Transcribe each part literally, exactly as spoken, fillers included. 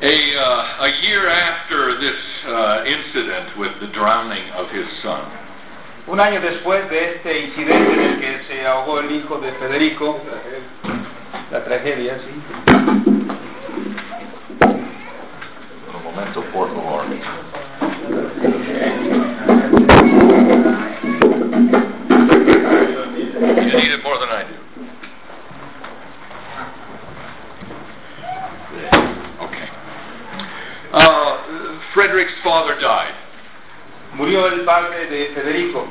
uh, a year after this uh, incident with the drowning of his son, Un año después de este incidente en el que se ahogó el hijo de Federico, la tragedia, sí. un momento, por favor. You need it more than I do. Okay. Uh, Frederick's father died. Murió el padre de Federico.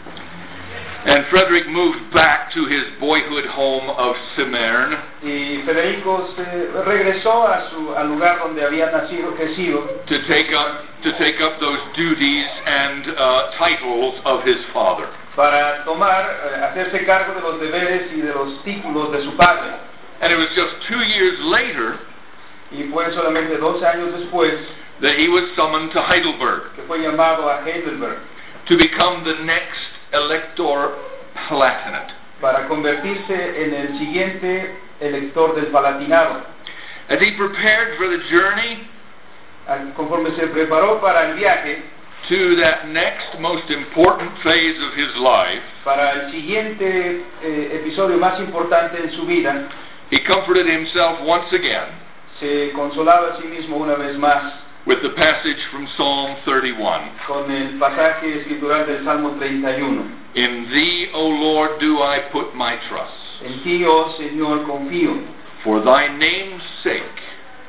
And Frederick moved back to his boyhood home of Cimmern. Y Federico se regresó a su, al lugar donde había nacido, crecido, to take up to take up those duties and uh, titles of his father. para tomar, eh, hacerse cargo de los deberes y de los títulos de su padre. And it was just two years later Y fue solamente dos años después that he was summoned to Heidelberg que fue llamado a Heidelberg to become the next Elector Palatinate. para convertirse en el siguiente elector del Palatinado. As he prepared for the journey Al- Conforme se preparó para el viaje, to that next most important phase of his life, para el siguiente eh, episodio más importante en su vida, he comforted himself once again se consolaba a sí mismo una vez más with the passage from Psalm thirty-one. con el pasaje escritural del Salmo treinta y uno. In thee, O Lord, do I put my trust. En ti, oh Señor, confío. For thy name's sake,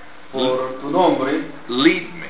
Por tu nombre, lead me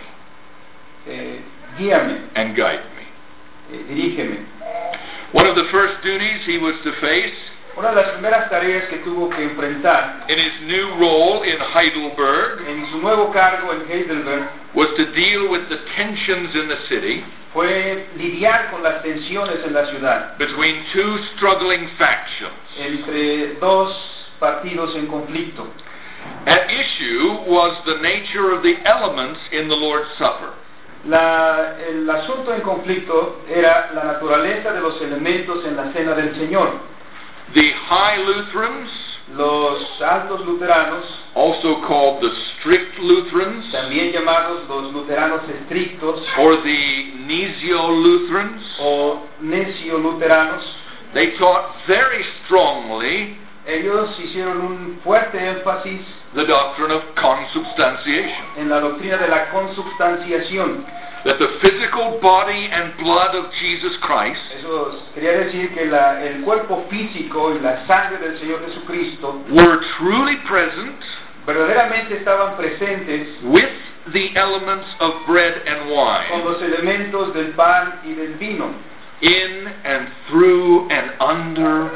eh, guíame, and guide me. eh, dirígeme. One of the first duties he was to face Una de las primeras tareas que tuvo que enfrentar in his new role in Heidelberg en su nuevo cargo en Heidelberg was to deal with the tensions in the city fue lidiar con las tensiones en la ciudad between two struggling factions. entre dos partidos en conflicto. At issue was the nature of the elements in the Lord's Supper. La, el asunto en conflicto era la naturaleza de los elementos en la cena del Señor. The High Lutherans, Los altos luteranos, also called the Strict Lutherans, también llamados los luteranos estrictos or the Gnesiolutherans, o necio-luteranos, they taught very strongly ellos hicieron un fuerte énfasis the doctrine of consubstantiation, en la doctrina de la consubstanciación. that the physical body and blood of Jesus Christ Eso quería decir que la, el cuerpo físico y la sangre del Señor Jesucristo were truly present verdaderamente estaban presentes with the elements of bread and con wine, los elementos del pan y del vino, in and through and under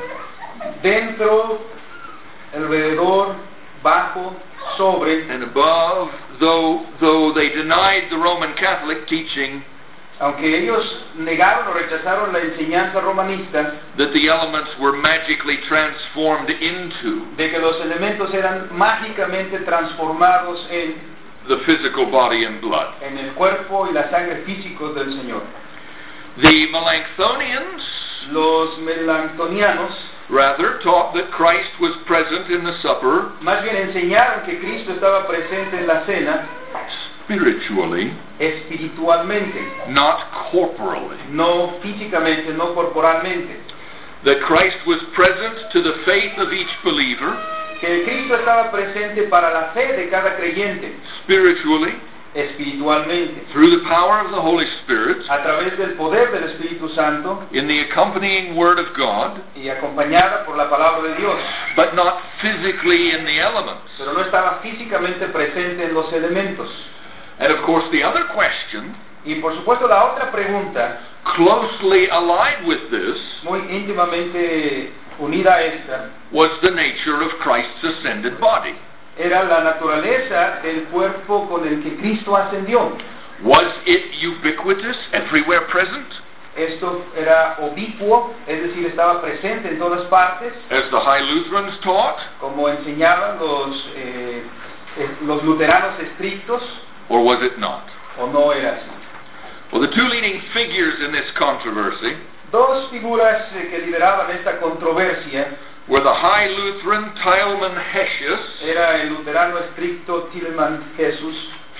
dentro, alrededor, bajo, sobre, and above, though though they denied the Roman Catholic teaching aunque ellos negaron o rechazaron la enseñanza romanista that the elements were magically transformed into de que los elementos eran mágicamente transformados en, the physical body and blood. en el cuerpo y la sangre físicos del Señor. The Melanchthonians Los melanctonianos rather taught that Christ was present in the supper más bien enseñaron que Cristo estaba presente en la cena spiritually, espiritualmente, not corporally. no físicamente, no corporalmente. That Christ was present to the faith of each believer Que Cristo estaba presente para la fe de cada creyente, spiritually espiritualmente, through the power of the Holy Spirit a través del poder del Espíritu Santo in the accompanying Word of God, y acompañada por la palabra de Dios, but not physically in the elements. pero no estaba físicamente presente en los elementos. And of course the other question, Y por supuesto la otra pregunta, closely allied with this, muy íntimamente unida a esta, was the nature of Christ's ascended body. era la naturaleza del cuerpo con el que Cristo ascendió. Was it ubiquitous, everywhere present, Esto era ubicuo, es decir, estaba presente en todas partes, as the High Lutherans taught, como enseñaban los, eh, eh, los luteranos estrictos, or was it not? o no era así. Well, the two leading figures in this controversy Dos figuras eh, que lideraban esta controversia were the High Lutheran Tilman Hessius, era el luterano estricto Tilman Jesús,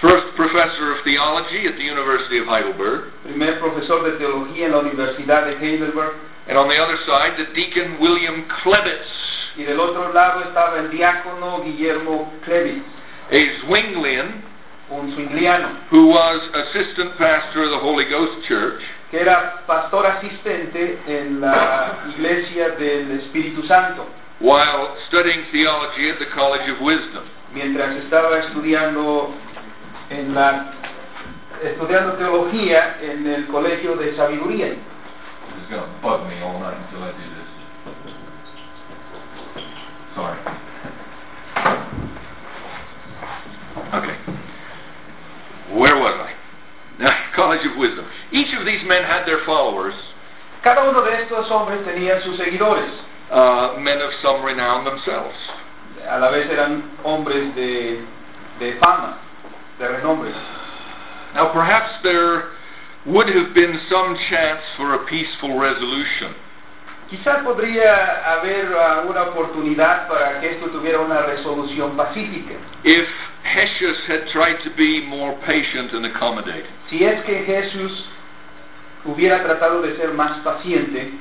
first professor of theology at the University of Heidelberg. Primer profesor de teología en la Universidad de Heidelberg. And on the other side, the deacon William Klebitz. Y del otro lado estaba el diácono Guillermo Klebitz, a Zwinglian, un zwingliano, who was assistant pastor of the Holy Ghost Church, que era pastor asistente en la Iglesia del Espíritu Santo, while studying theology at the College of Wisdom. Mientras estaba estudiando en la estudiando teología en el Colegio de Sabiduría. It's going to bug me all night until I do this. Sorry. Okay. Where was I? Now, College of Wisdom. Each of these men had their followers. Cada uno de estos hombres tenía sus seguidores. Uh, men of some renown themselves. A la vez eran hombres de, de fama, de renombre. Now, perhaps there would have been some chance for a peaceful resolution. Quizás podría haber uh, una oportunidad para que esto tuviera una resolución pacífica. If Hesius had tried to be more patient and accommodating. Si es que Jesús hubiera tratado de ser más paciente.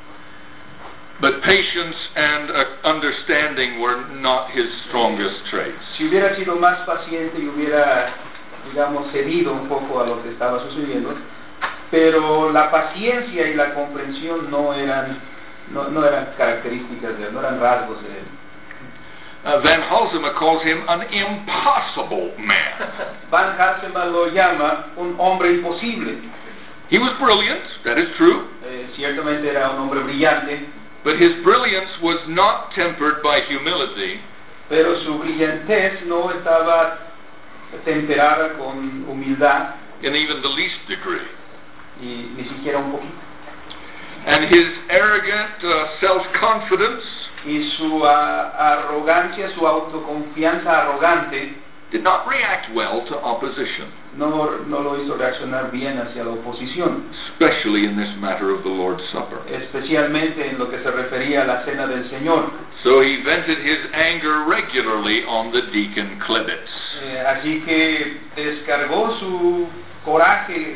But patience and uh, understanding were not his strongest traits. Si hubiera sido más paciente y hubiera, digamos, cedido un poco a lo que estaba sucediendo, pero la paciencia y la comprensión no eran, no, no eran características de él, no eran rasgos de él. Uh, Van Halsema calls him an impossible man. Van Halsema lo llama un hombre imposible. He was brilliant, that is true. Eh, ciertamente era un hombre brillante. But his brilliance was not tempered by humility. Pero su brillantez no estaba temperada con humildad. In even the least degree. Y ni siquiera un poquito. And his arrogant uh, self-confidence y su uh, arrogancia, su autoconfianza arrogante did not react well to opposition. No, no lo hizo reaccionar bien hacia la oposición. Especially in this matter of the Lord's Supper. Especialmente en lo que se refería a la cena del Señor. So he vented his anger regularly on the deacon Klebitz. Eh, así que descargó su coraje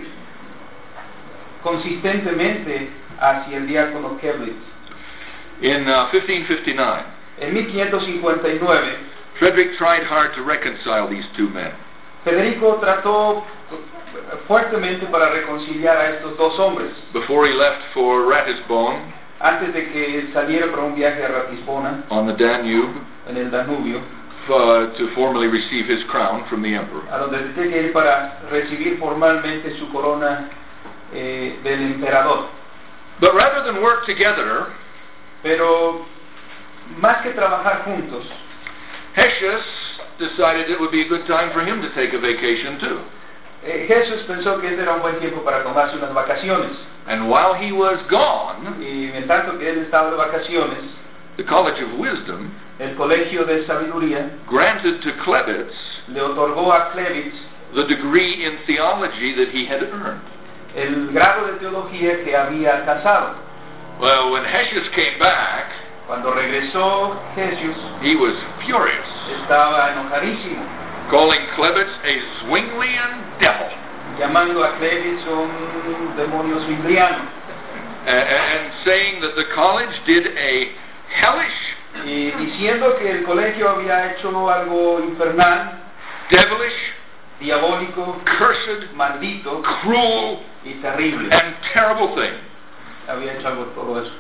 consistentemente hacia el diácono Klebitz. In uh, fifteen fifty-nine, en mil quinientos cincuenta y nueve, Frederick tried hard to reconcile these two men. Federico trató fuertemente para reconciliar a estos dos hombres. Before he left for Ratisbon, antes de que saliera para un viaje a Ratisbona, on the Danube, en el Danubio, uh, to formally receive his crown from the emperor. A donde tenía que ir para recibir formalmente su corona eh, del emperador. But rather than work together, pero más que trabajar juntos, Hesius decided it would be a good time for him to take a vacation too. Eh, Jesús pensó que este era un buen tiempo para tomarse unas vacaciones. And while he was gone, y en tanto que él estaba de vacaciones, the College of Wisdom, el Colegio de Sabiduría, granted to Klebitz le otorgó a Klebitz the degree in theology that he had earned. El grado de teología que había alcanzado. Well, when Hesius came back, cuando regresó Jesús, he was furious. Estaba enojadísimo. Calling Klebitz a Zwinglian devil. Llamando a Klebitz un demonio zwingliano. Uh, and saying that the college did a hellish, y diciendo que el colegio había hecho algo infernal, devilish, diabólico, cursed, maldito, cruel, y terrible, and terrible thing. Había hecho algo todo eso.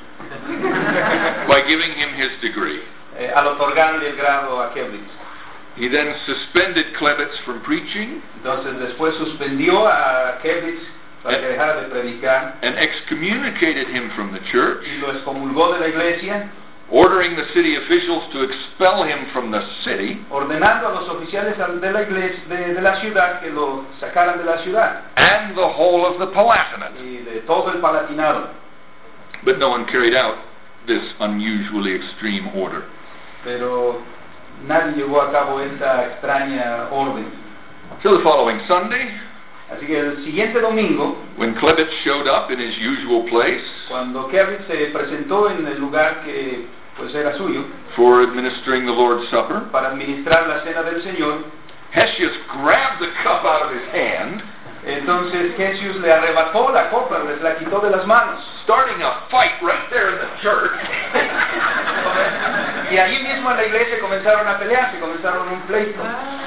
By giving him his degree. Eh, al otorgarle el grado a Klebitz. He then suspended Klebitz from preaching. Entonces después suspendió a Klebitz para que dejara de predicar. And excommunicated him from the church. Y lo excomulgó de la iglesia. Ordering the city officials to expel him from the city. Ordenando a los oficiales de la iglesia, de, de la ciudad, que lo sacaran de la ciudad. And the whole of the Palatinate. Y de todo el Palatinado. But no one carried out this unusually extreme order. Pero nadie llevó a cabo esta extraña orden. So the following Sunday, así que el siguiente domingo, when Klebitz showed up in his usual place, cuando Klebitz se presentó en el lugar que pues era suyo, for administering the Lord's Supper, para administrar la cena del Señor, Hesius grabbed the cup Jesús le arrebató la copa, les la quitó de las manos. Starting a fight right there in the church. Y allí mismo en la iglesia comenzaron a pelearse, comenzaron un pleito.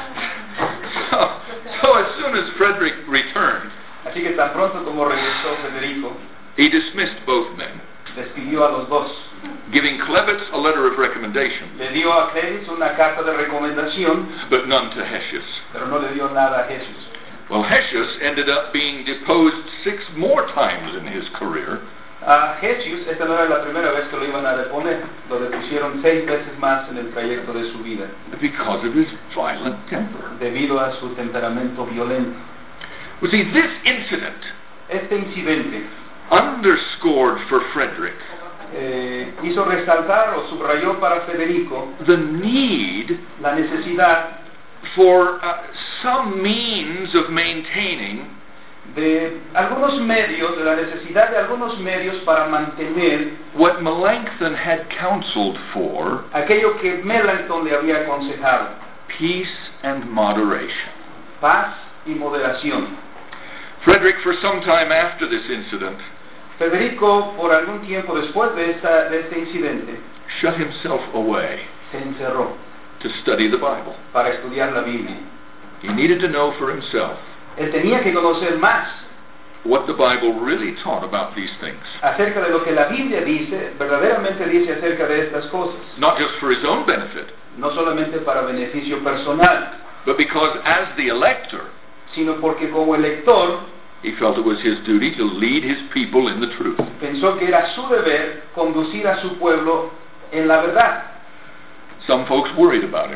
So, so as soon as Frederick returned, Así que tan pronto como regresó Federico, he dismissed both men, despidió a los dos. giving Klebitz a letter of recommendation, Le dio a Clemens una carta de recomendación, but none to Hessius. pero no le dio nada a Jesús. Well, Hessius ended up being deposed six more times in his career, A Jesús, esta no era la primera vez que lo iban a deponer, lo depusieron seis veces más en el trayecto de su vida, because of his violent temper. debido a su temperamento violento. Well, see, this incident Este incidente underscored for Frederick eh, hizo resaltar o subrayó para Federico the need la necesidad for uh, some means of maintaining de algunos medios, de la necesidad de algunos medios para mantener what Melanchthon had counseled for, aquello que Melanchthon le había aconsejado: peace and moderation. paz y moderación. Frederick, for some time after this incident, Federico, por algún tiempo después de, esta, de este incidente, shut himself away se encerró to study the Bible. para estudiar la Biblia. He needed to know for himself Él tenía que conocer más what the Bible really taught about these things, acerca de lo que la Biblia dice, verdaderamente dice acerca de estas cosas, not just for his own benefit, no solamente para beneficio personal, but because as the elector, sino porque como elector he felt it was his duty to lead his people in the truth. pensó que era su deber conducir a su pueblo en la verdad. Some folks worried about him.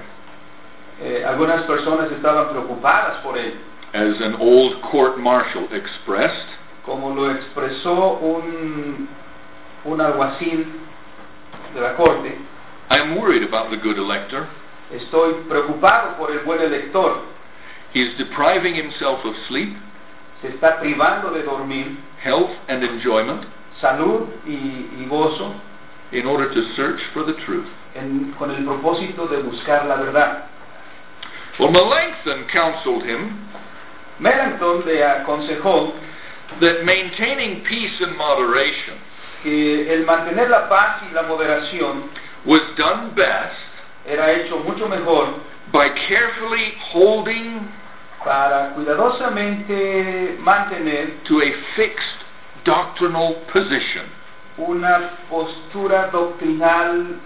Eh, algunas personas estaban preocupadas por él, As an old court martial expressed, como lo expresó un, un alguacil de la corte: I am worried about the good elector. estoy preocupado por el buen elector. He is depriving himself of sleep, Se está privando de dormir, health, and enjoyment salud y, y gozo, in order to search for the truth. en, con el propósito de buscar la verdad. Well, Melanchthon counseled him Melanchthon le aconsejó that maintaining peace and moderation que el mantener la paz y la moderación was done best era hecho mucho mejor by carefully holding para cuidadosamente mantener to a fixed doctrinal position, una postura doctrinal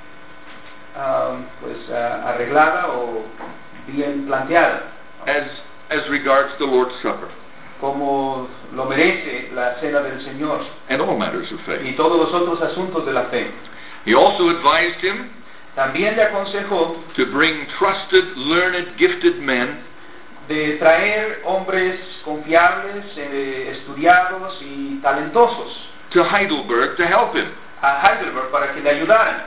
ah, pues ah, arreglada o bien planteada, as as regards the Lord's Supper como lo merece la cena del Señor and all matters of y faith. todos los otros asuntos de la fe. He also advised him También le aconsejó to bring trusted, learned, gifted men de traer hombres confiables, eh, estudiados y talentosos to Heidelberg to help him. a Heidelberg para que le ayudaran.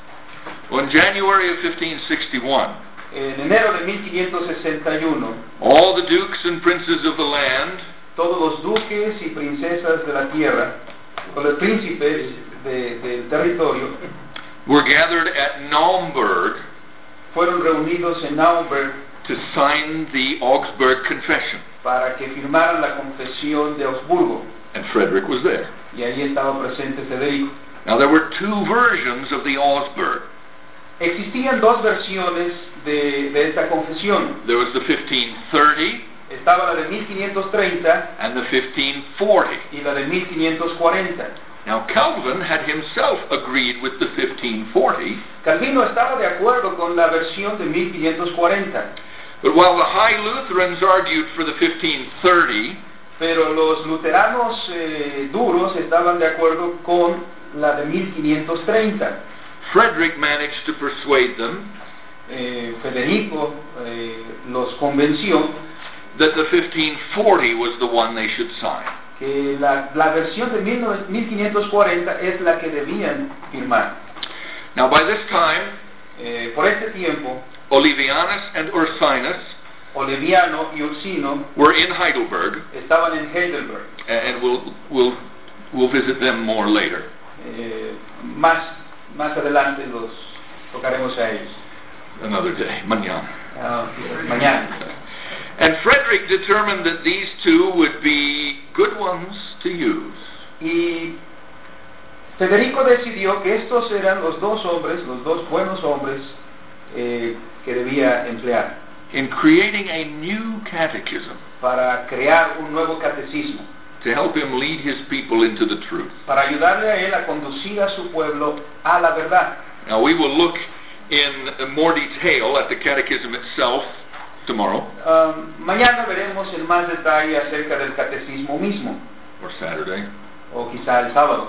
On January of fifteen sixty-one, En enero de mil quinientos sesenta y uno, all the dukes and princes of the land todos los duques y princesas de la tierra, o los príncipes de- del territorio, were gathered at Naumburg fueron reunidos en Naumburg to sign the Augsburg Confession. para que firmaran la confesión de Augsburgo, And Frederick was there. y ahí estaba presente Federico. Now there were two versions of the Augsburg. Existían dos versiones de, de esta confesión. There was the fifteen thirty Estaba la de mil quinientos treinta and the fifteen forty. y la de mil quinientos cuarenta. Now Calvin had himself agreed with the fifteen forty, Calvino estaba de acuerdo con la versión de mil quinientos cuarenta, but while the High Lutherans argued for the fifteen thirty, pero los luteranos eh, duros estaban de acuerdo con la de mil quinientos treinta. Frederick managed to persuade them Eh, Federico eh, los convenció that the fifteen forty was the one they should sign. que la, la versión de mil quinientos cuarenta es la que debían firmar. Now by this time, Eh, por este tiempo, Olivianus and Ursinus Oleviano y Ursino were in Heidelberg, estaban en Heidelberg. and we'll, we'll, we'll visit them more later. Eh, más, más adelante los tocaremos a ellos. Another day, mañana. Ah, mañana. And Frederick Frederick determined that these two would be good ones to use. Y Federico decidió que estos eran los dos hombres, los dos buenos hombres eh, que debía emplear in creating a new catechism para crear un nuevo catecismo, to help him lead his people into the truth. para ayudarle a él a conducir a su pueblo a la verdad. Now we will look in more detail at the catechism itself tomorrow Um, mañana veremos en más detalle acerca del catecismo mismo, or Saturday. o quizá el sábado.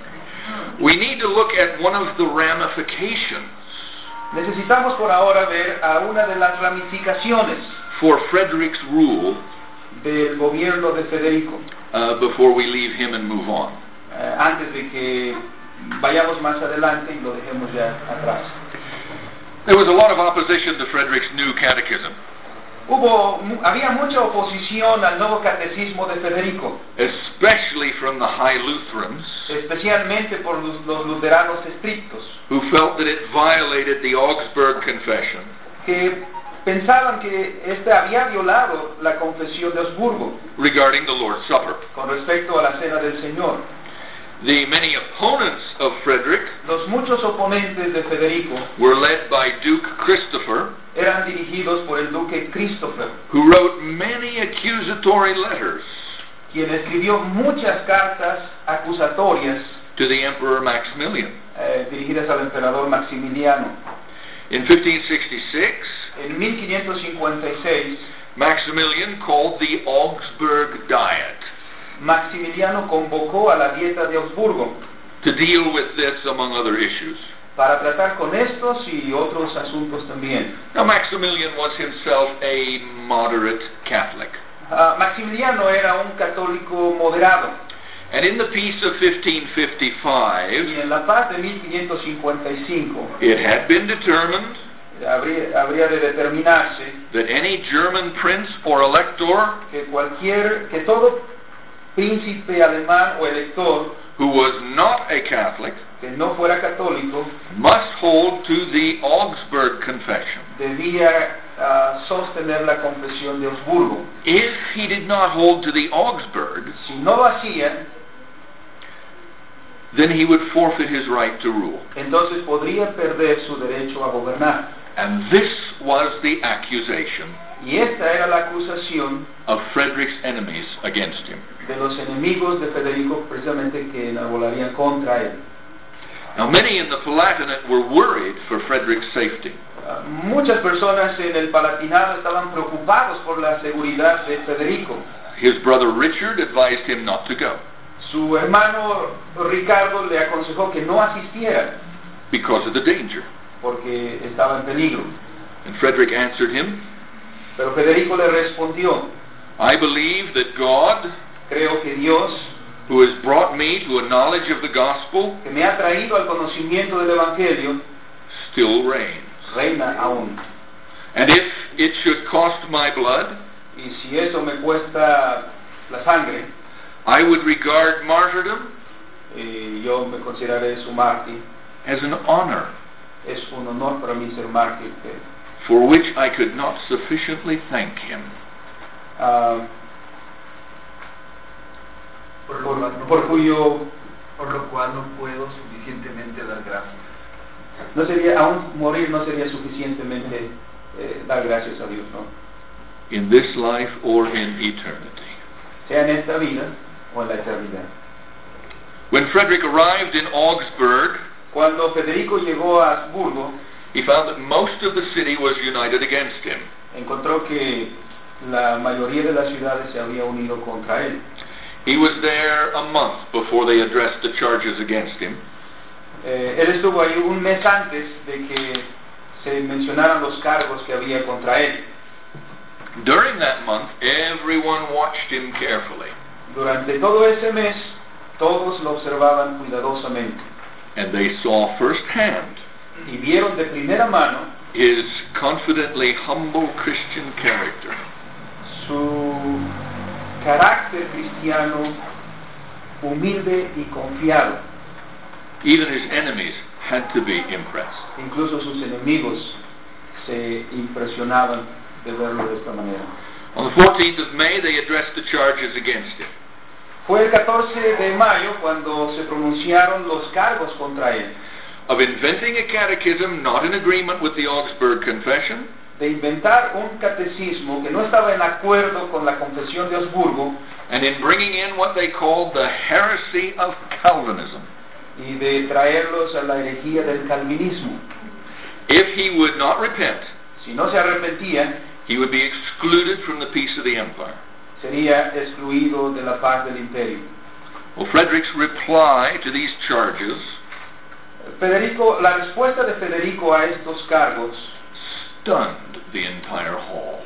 We need to look at one of the ramifications Necesitamos por ahora ver a una de las ramificaciones for Frederick's rule del gobierno de Federico, uh, before we leave him and move on. eh, antes de que vayamos más adelante y lo dejemos ya atrás. There was a lot of opposition to Frederick's new catechism, Hubo, mu- había mucha oposición al nuevo catecismo de Federico, especially from the High Lutherans, especialmente por los, los luteranos estrictos, who felt that it violated the Augsburg Confession que pensaban que éste había violado la confesión de Augsburgo regarding the Lord's Supper. con respecto a la cena del Señor. The many opponents of Frederick Los muchos oponentes de Federico were led by Duke Christopher, eran dirigidos por el duque Christopher, who wrote many accusatory letters quien escribió muchas cartas acusatorias to the Emperor Maximilian. eh, dirigidas al emperador Maximiliano. In fifteen sixty-six, En mil quinientos cincuenta y seis, Maximilian called the Augsburg Diet Maximiliano convocó a la dieta de Augsburgo to deal with this among other issues. para tratar con estos y otros asuntos también. Now Maximilian was himself a moderate Catholic, Ah, Maximiliano era un católico moderado, and in the peace of fifteen y fifty-five, en la paz de mil quinientos cincuenta y cinco it had been determined habría, habría de determinarse that any German prince or elector que cualquier, que todo príncipe alemán o elector who was not a Catholic que no fuera católico must hold to the Augsburg Confession. debía ah, sostener la confesión de Augsburgo. If he did not hold to the Augsburg, Si no lo hacía, then he would forfeit his right to rule. entonces podría perder su derecho a gobernar. And this was the accusation Y esta era la acusación of Frederick's enemies against him. de los enemigos de Federico, precisamente que enarbolarían contra él. Now many in the Palatinate were worried for Frederick's safety. Ah, muchas personas en el Palatinado estaban preocupados por la seguridad de Federico. His brother Richard advised him not to go Su hermano Ricardo le aconsejó que no asistiera because of the danger. porque estaba en peligro. And Frederick answered him, Pero Federico le respondió: I believe that God, creo que Dios, who has brought me to a knowledge of the gospel, que me ha traído al conocimiento del Evangelio, still reigns. reina aún. And if it should cost my blood, Y si eso me cuesta la sangre, I would regard martyrdom eh, yo me consideraré su mártir. as an honor Es un honor para mí ser mártir, que, for which I could not sufficiently thank him. ah, por por, lo, cual no por puedo- cuyo por lo cual no puedo suficientemente dar gracias. no sería, aún morir no sería suficientemente eh, dar gracias a Dios, ¿no? In this life or in eternity. Sea en esta vida o en la eternidad. When Frederick arrived in Augsburg, Cuando Federico llegó a Habsburgo, he found that most of the city was united against him. encontró que la mayoría de las ciudades se había unido contra él. He was there a month before they addressed the charges against him. Eh, él estuvo ahí un mes antes de que se mencionaran los cargos que había contra él. During that month, everyone watched him carefully, Durante todo ese mes, todos lo observaban cuidadosamente and they saw firsthand y vieron de primera mano his confidently humble Christian character. su carácter cristiano humilde y confiado. Even his enemies had to be impressed. Incluso sus enemigos se impresionaban de verlo de esta manera. On the fourteenth of May, they addressed the charges against him. Fue el catorce de mayo cuando se pronunciaron los cargos contra él, Of inventing a catechism not in agreement with the Augsburg Confession, de inventar un catecismo que no estaba en acuerdo con la Confesión de Augsburgo and in bringing in what they called the heresy of Calvinism. y de traerlos a la herejía del calvinismo. If he would not repent, Si no se arrepentía, he would be excluded from the peace of the empire. sería excluido de la paz del imperio. Well, Frederick's reply to these charges Federico, la respuesta de Federico a estos cargos stunned the entire hall.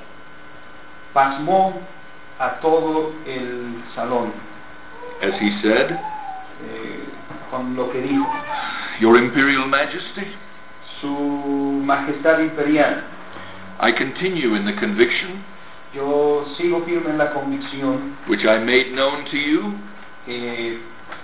pasmó a todo el salón As he said, eh, con lo que dijo. Your Imperial Majesty, Su Majestad Imperial, I continue in the conviction yo sigo firme en la convicción which I made known to you que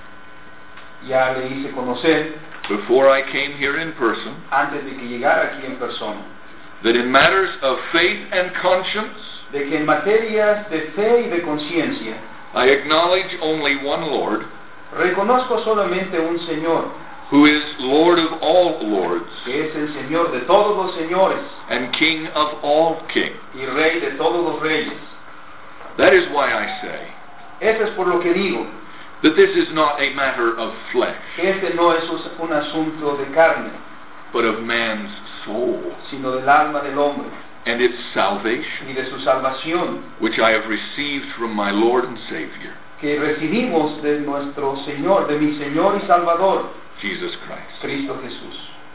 ya le hice conocer before I came here in person, antes de que llegara aquí en persona, that in matters of faith and conscience, de que en materias de fe y de conciencia I acknowledge only one Lord, reconozco solamente un Señor, who is Lord of all lords, que es el Señor de todos los señores and King of all kings. y Rey de todos los reyes. That is why I say Eso es por lo que digo, that this is not a matter of flesh, que este no es un asunto de carne, but of man's soul, sino del alma del hombre and its salvation, y de su salvación, which I have received from my Lord and Savior, que recibimos de nuestro Señor, de mi Señor y Salvador, Jesus Christ. Cristo Jesús.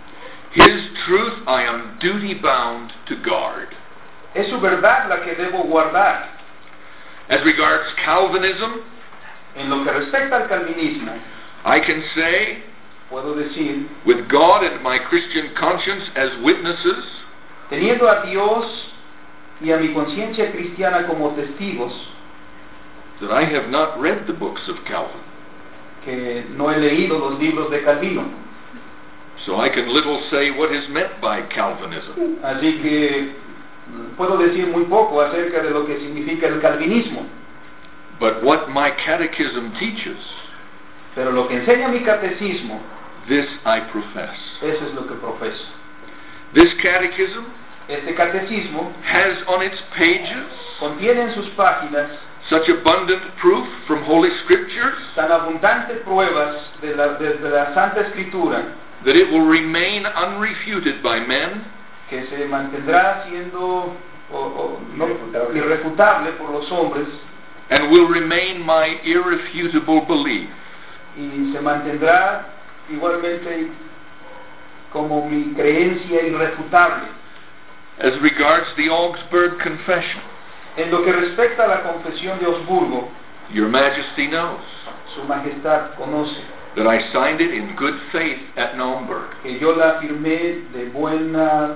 His truth I am duty-bound to guard. Es su verdad la que debo guardar. As regards Calvinism, En lo que respecta al calvinismo, I can say, puedo decir, with God and my Christian conscience as witnesses, teniendo a Dios y a mi conciencia cristiana como testigos, that I have not read the books of Calvin, que no he leído los libros de Calvino. so I can little say what is meant by Calvinism. Así que mm, puedo decir muy poco acerca de lo que significa el calvinismo. But what my catechism teaches, Pero lo que enseña mi catecismo, this I profess. eso es lo que profeso. This catechism Este catecismo has on its pages contiene en sus páginas such abundant proof from Holy Scriptures tan abundantes pruebas de la, desde la Santa Escritura that it will remain unrefuted by men que se mantendrá siendo o, o, no, irrefutable por los hombres and will remain my irrefutable belief. y se mantendrá igualmente como mi creencia irrefutable. As regards the Augsburg Confession, En lo que respecta a la confesión de Augsburgo, Your Majesty knows Su Majestad conoce that I signed it in good faith at Naumburg, que yo la firmé de buena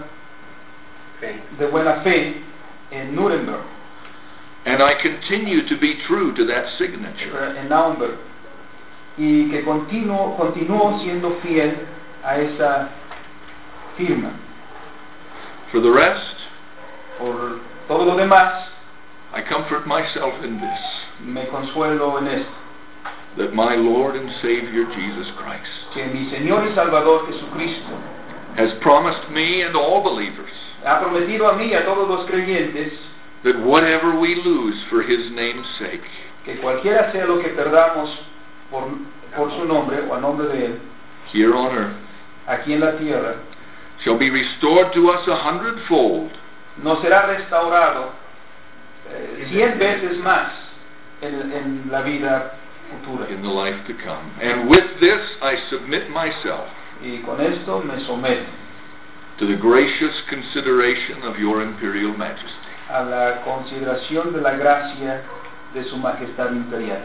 de buena fe en Nuremberg, and I continue to be true to that signature. en Naumburg, y que continuo, continúo siendo fiel a esa firma. For the rest, Por todo lo demás, I comfort myself in this, me consuelo en esto, that my Lord and Savior Jesus Christ que mi Señor y Salvador Jesucristo has promised me and all believers ha prometido a mí y a todos los creyentes that whatever we lose for His name's sake, que cualquiera sea lo que perdamos por, por su nombre o a nombre de Él, here on earth, aquí en la tierra, shall be restored to us a hundredfold nos será restaurado eh, cien veces más en, en la vida futura. in the life to come. And with this I submit myself Y con esto me someto to the gracious consideration of Your Imperial Majesty. a la consideración de la gracia de Su Majestad Imperial.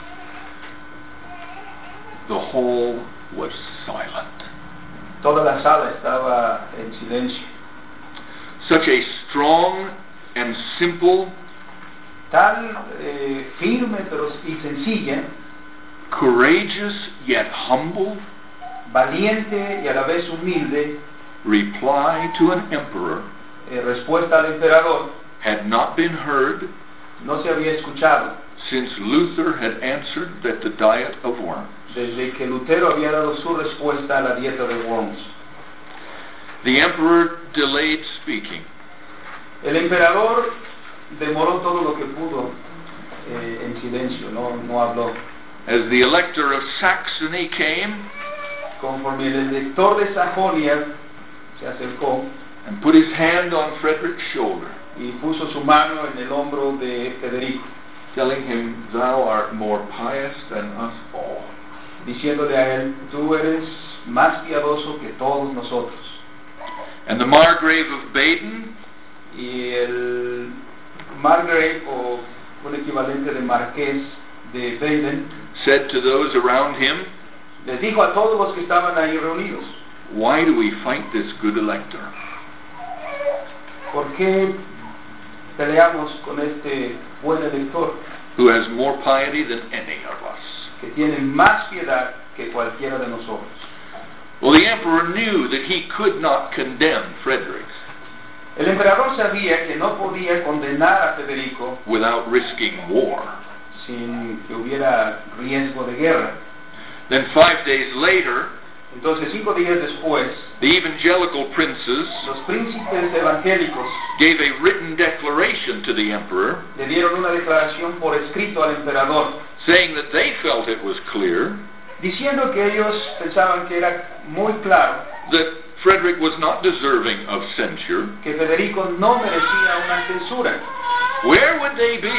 The hall was silent. Toda la sala estaba en silencio. Such a strong and simple, Tan eh, firme pero y sencilla, courageous yet humble valiente y a la vez humilde, reply to an emperor eh, respuesta al emperador had not been heard no se había escuchado since Luther had answered that the diet of worms. desde que Lutero había dado su respuesta a la dieta de Worms. The emperor delayed speaking. El emperador demoró todo lo que pudo eh, en silencio, no, no habló. As the elector of Saxony came Conforme el elector de Sajonia se acercó and put his hand on Frederick's shoulder, y puso su mano en el hombro de Federico, telling him, "Thou art more pious than us all." diciéndole a él, tú eres más piadoso que todos nosotros. And the Margrave of Baden Y el Margrave, o un equivalente de marqués de Baden, said to those around him, les dijo a todos los que estaban ahí reunidos, "Why do we fight this good elector? ¿por qué peleamos con este buen elector Who has more piety than any of us?" que tiene más piedad que cualquiera de nosotros? Well, the emperor knew that he could not condemn Frederick El emperador sabía que no podía condenar a Federico without risking war. sin que hubiera riesgo de guerra. Then five days later, Entonces, cinco días después, the evangelical princes los príncipes evangélicos gave a written declaration to the emperor, le dieron una declaración por escrito al emperador, saying that they felt it was clear diciendo que ellos pensaban que era muy claro that Frederick was not deserving of censure. que Federico no merecía una censura. Where would they be?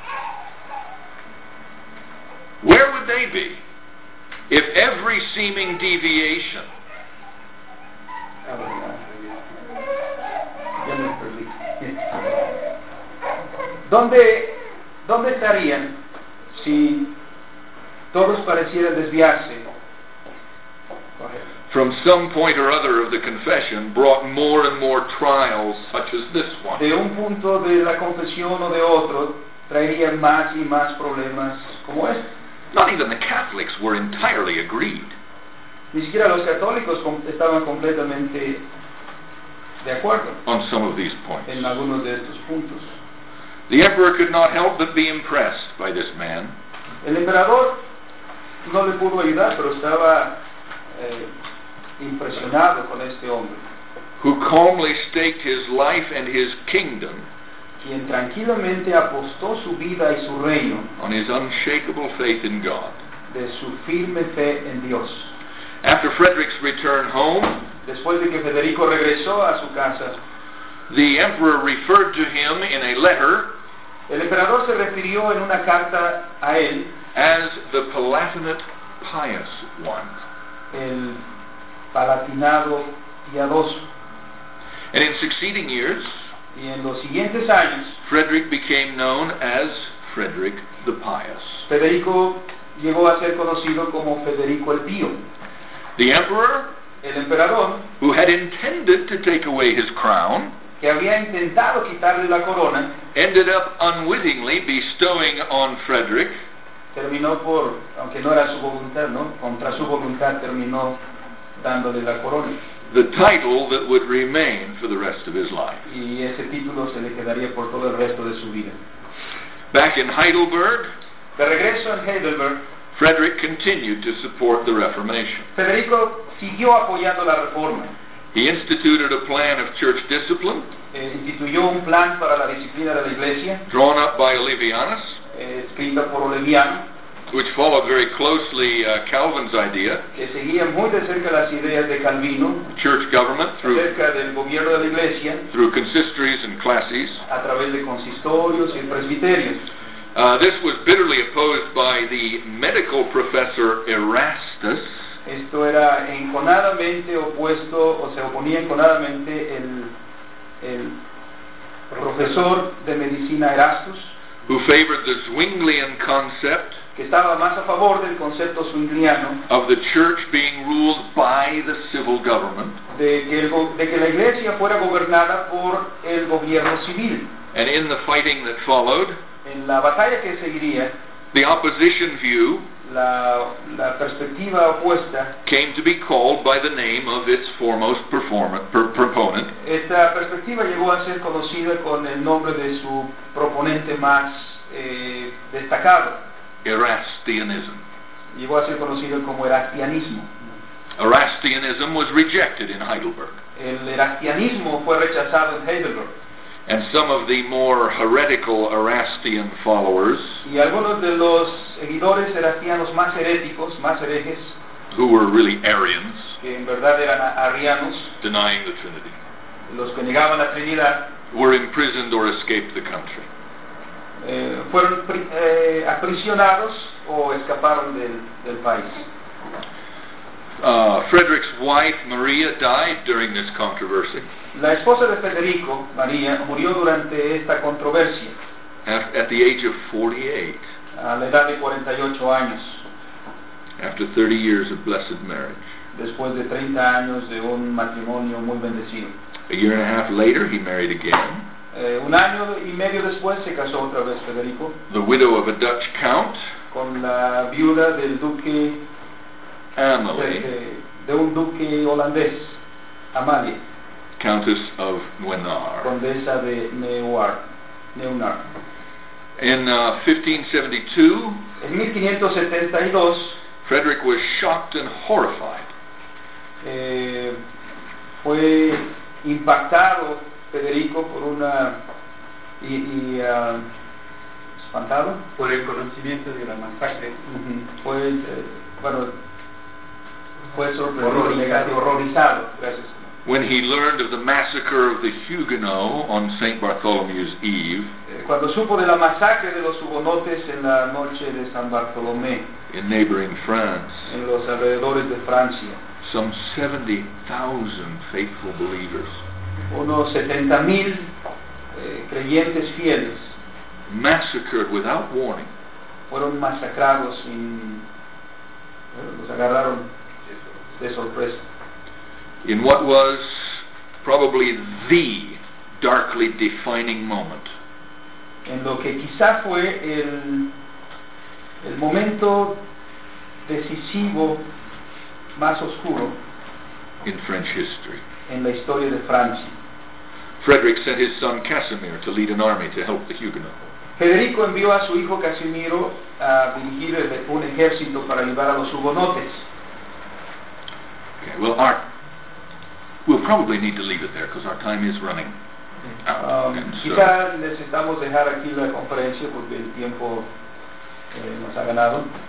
Where would they be if every seeming deviation A ver, ya me perdí. ¿Dónde, ¿Dónde estarían si todos parecieran desviarse? from some point or other of the confession brought more and more trials such as this one? De un punto de la confesión o de otro, traería más y más problemas como este. Not even the Catholics were entirely agreed. Ni siquiera los católicos com- estaban completamente de acuerdo On some of these points. en algunos de estos puntos. The emperor could not help but be impressed by this man, El emperador no le pudo ayudar, pero estaba eh, impresionado con este hombre, who calmly staked his life and his kingdom quien tranquilamente apostó su vida y su reino on his unshakable faith in God. de su firme fe en Dios. After Frederick's return home, Después de que Federico regresó a su casa, the emperor referred to him in a letter el emperador se refirió en una carta a él, as the Palatinate Pious One. el palatinado piadoso. And in succeeding years, Y en los siguientes años, Frederick became known as Frederick the Pious. Federico llegó a ser conocido como Federico el Pío. The emperor, El emperador, who had intended to take away his crown, que había intentado quitarle la corona, ended up unwittingly bestowing on Frederick terminó por, aunque no era su voluntad, ¿no? Contra su voluntad terminó dándole la corona. the title that would remain for the rest of his life. Y ese título se le quedaría por todo el resto de su vida. Back in Heidelberg, De regreso en Heidelberg, Frederick continued to support the Reformation. Federico siguió apoyando la reforma. He instituted a plan of church discipline Eh, instituyó un plan para la disciplina de la iglesia, drawn up by Olevianus, eh, escrita por Oleviano, which followed very closely uh, Calvin's idea, que seguía muy de cerca las ideas de Calvino church government through acerca del gobierno de la iglesia through consistories and classes. a través de consistorios y presbiterios. Uh, this was bitterly opposed by the medical professor Erastus, Esto era enconadamente opuesto, o se oponía enconadamente el, el profesor de medicina Erastus, who favored the Zwinglian concept que estaba más a favor del concepto zwingliano of the church being ruled by the civil government, de que, el go- de que la iglesia fuera gobernada por el gobierno civil. and in the fighting that followed, En la batalla que seguiría, The opposition view La, la perspectiva opuesta, came to be called by the name of its foremost performer, per, proponent, esta perspectiva llegó a ser conocida con el nombre de su proponente más eh, destacado. Erastianism. Llegó a ser conocido como erastianismo. Erastianism was rejected in Heidelberg, El erastianismo fue rechazado en Heidelberg. and some of the more heretical Erastian followers, Y algunos de los seguidores erastianos más heréticos, más herejes, who were really Arians, que en verdad eran arrianos, denying the Trinity, los que negaban la Trinidad, were imprisoned or escaped the country. eh, fueron pri- eh, aprisionados o escaparon del, del país. Uh, Frederick's wife, Maria, died during this controversy La esposa de Federico, María, murió durante esta controversia at, at the age of forty-eight, a la edad de cuarenta y ocho años, after thirty years of blessed marriage. después de treinta años de un matrimonio muy bendecido. A year and a half later, he married again, Eh, un año y medio después se casó otra vez Federico the widow of a Dutch count, con la viuda del duque de, Amalie, de- de un duque holandés, Amalie, Countess of Nuenar. condesa de Neuar, Neunar. In uh, fifteen seventy-two, En mil quinientos setenta y dos Frederick was shocked and horrified eh, fue impactado Federico por una y, y ah, espantado Por el conocimiento de la masacre. Ujú. fue eh, bueno fue sorprendido, Horrorizado. negado, horrorizado, gracias. when he learned of the massacre of the Huguenots on Saint Bartholomew's Eve Eh, cuando supo de la masacre de los hugonotes en la noche de San Bartolomé in neighboring France. en los alrededores de Francia, Some seventy thousand faithful believers unos setenta mil eh, creyentes fieles massacred without warning. fueron masacrados sin bueno, los agarraron de sorpresa In what was probably the darkly defining moment en lo que quizá fue el, el momento decisivo más oscuro in French history. en la historia de Francia. Frederick sent his son Casimir to lead an army to help the Huguenots. Federico envió a su hijo Casimiro a dirigir el- un ejército para ayudar a los hugonotes. Okay, well, our, we'll probably need to leave it there because our time is running out. Um, And so, quizá necesitamos dejar aquí la conferencia porque el tiempo eh, nos ha ganado.